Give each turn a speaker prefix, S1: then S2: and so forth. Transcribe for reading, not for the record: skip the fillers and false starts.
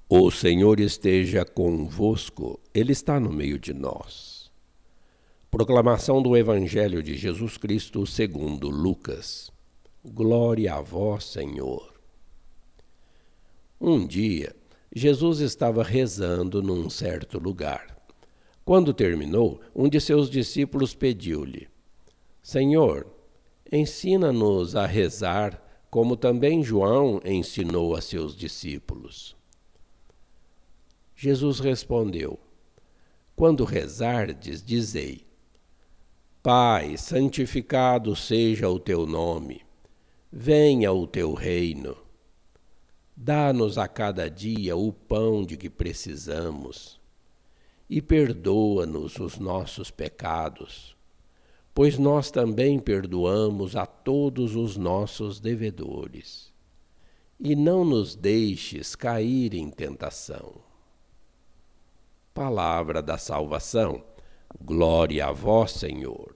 S1: O Senhor esteja convosco, Ele está no meio de nós. Proclamação do Evangelho de Jesus Cristo segundo Lucas. Glória a vós, Senhor. Um dia, Jesus estava rezando num certo lugar. Quando terminou, um de seus discípulos pediu-lhe: Senhor, ensina-nos a rezar, como também João ensinou a seus discípulos. Jesus respondeu: Quando rezardes, dizei: Pai, santificado seja o teu nome, venha o teu reino. Dá-nos a cada dia o pão de que precisamos e perdoa-nos os nossos pecados, pois nós também perdoamos a todos os nossos devedores. E não nos deixes cair em tentação. Palavra da salvação. Glória a vós, Senhor.